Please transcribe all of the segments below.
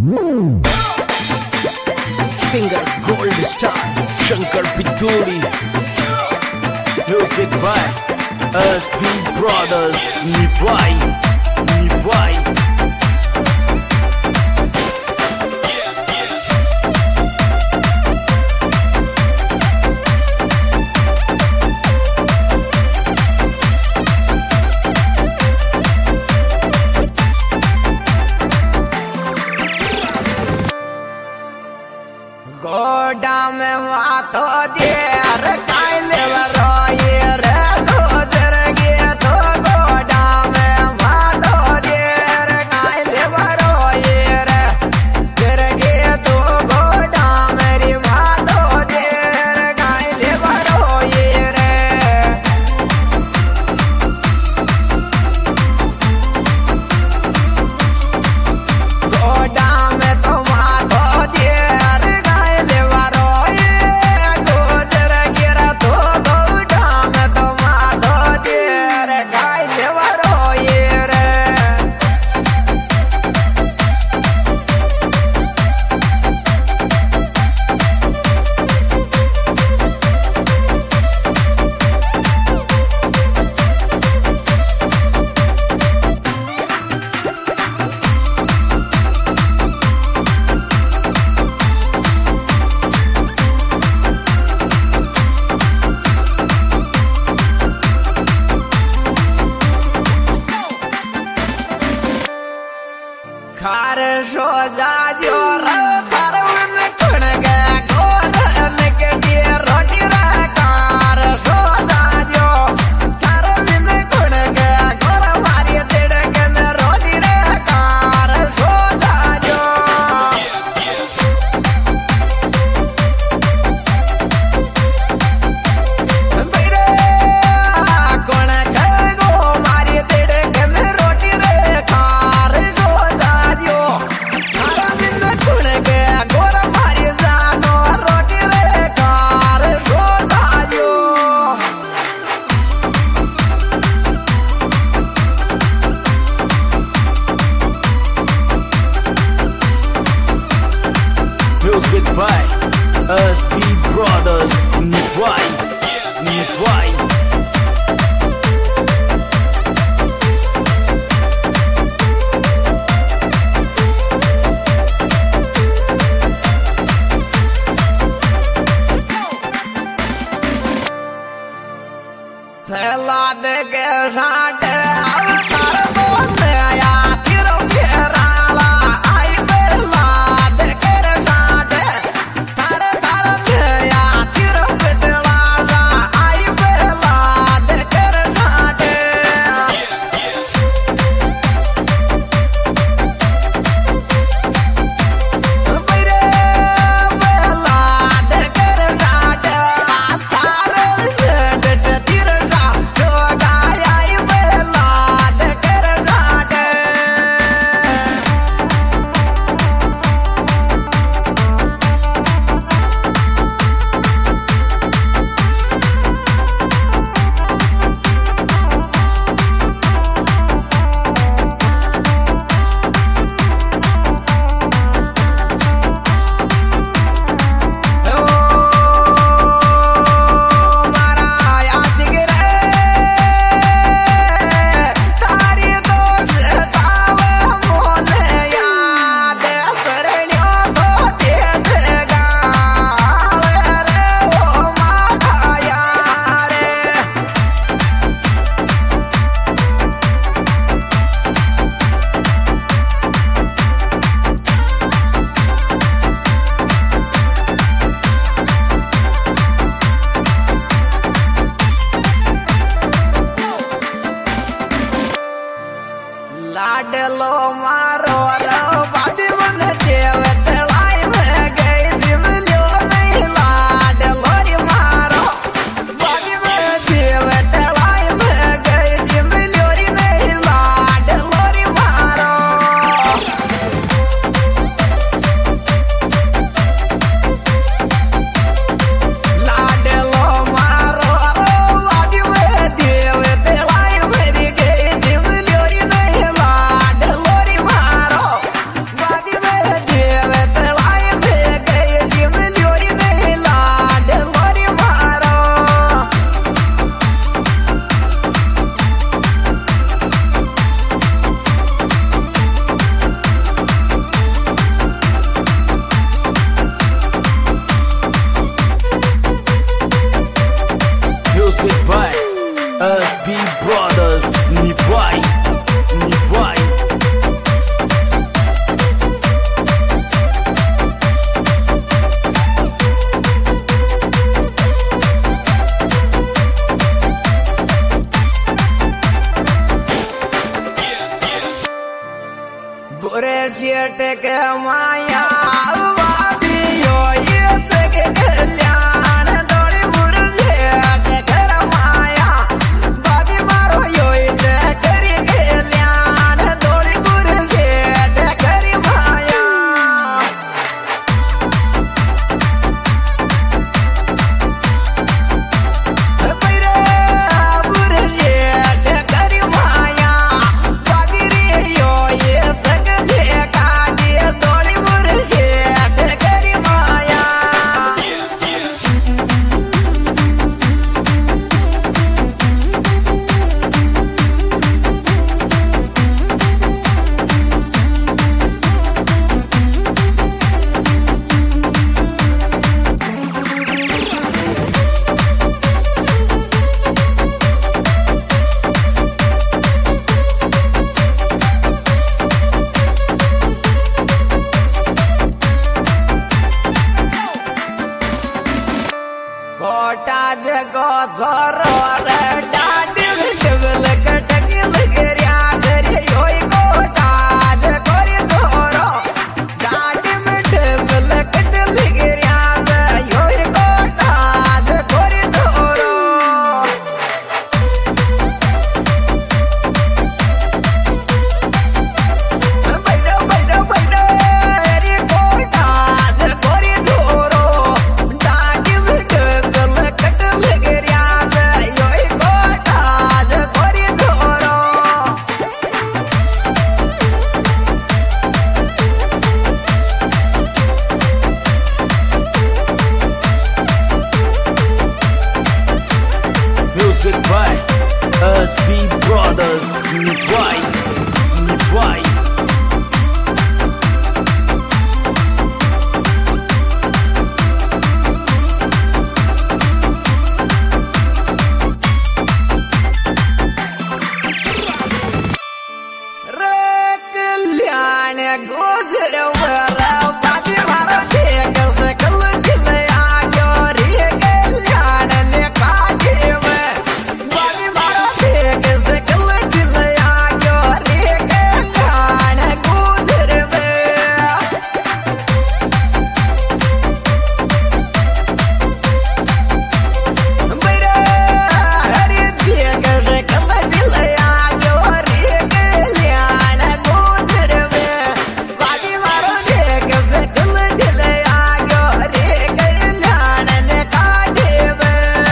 Singer Gold Star Shankar Piduri. Music by SB Brothers. Nivai, Nivai. गोडा में माथो देर काले वरोये रे गोजर गे तो गोडा में माथो देर काले वरोये रे जर गे तो गोडा मेरी माथो देर काले वरोये रे गोडा में तो माथो देर खार शो जाजो रे परवन कुण गे गोरन के गे रोटी रे कार शो जाजो परवन कुण गे गोर मारी तिड़ के न रोटी रे कार शो जाजो बेरे कोण के गो मारी तिड़ के न रोटी रे कार Music by SB Brothers. Nivai, Nivai. फैला दे के साथ अवतार बोल आया तिरो घेराला आई बेला दे के साथ तार तार गया तिरो बदला आई बेला के माया बाबी यो ये के कल्याण दौड़ी मुरले के घर माया बाबी मारो यो ये करी कल्याण दौड़ी मुरले के घर माया कोटा जगो झोरो रे डाडी शिवल कटकिल गिरिया धरी होई कोटा जगो रे झोरो डाडी में शिवल कटकिल गिरिया धरी होई कोटा जगो रे झोरो बैठो बैठो बैठो रे कोटा जगो रे झोरो डाडी में Music by SB Brothers. Nivai. Kalyan Gojar बाजी मारो ठीक से कल दिल आयो रे कल्याण ने काटे में बाजी मारो ठीक से कल दिल आयो रे कल्याण गोजर में मेरा हरे ठीक से कल दिल आयो रे कल्याण गोजर में बाजी मारो ठीक से कल दिल आयो रे कल्याण ने काटे में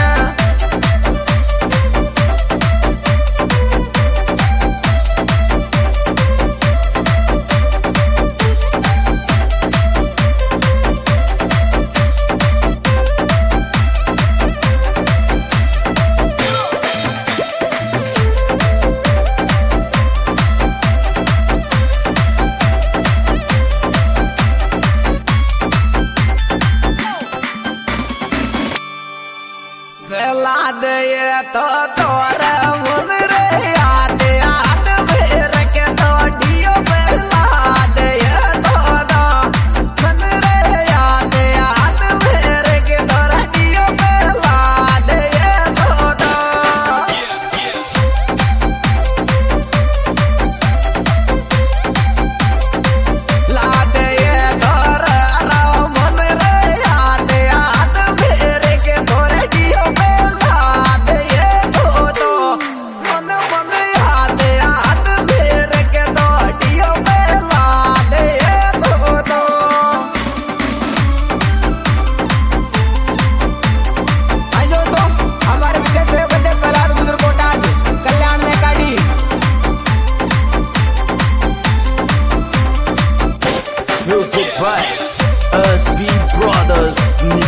फैला दे तो तोरा मन रे याद याद मेरे के तो डियो फैला दे तो मन रे याद याद मेरे के तो डियो फैला दे तो ला दे तोरा मन रे याद याद मेरे के तो डियो फैला दे तो मन मन याद याद मेरे के तो डियो फैला दे तो आइयो तो हमारे विजय से बड़े पलार गुजर कोटा कल्याण ने काटी Music by SB Brothers.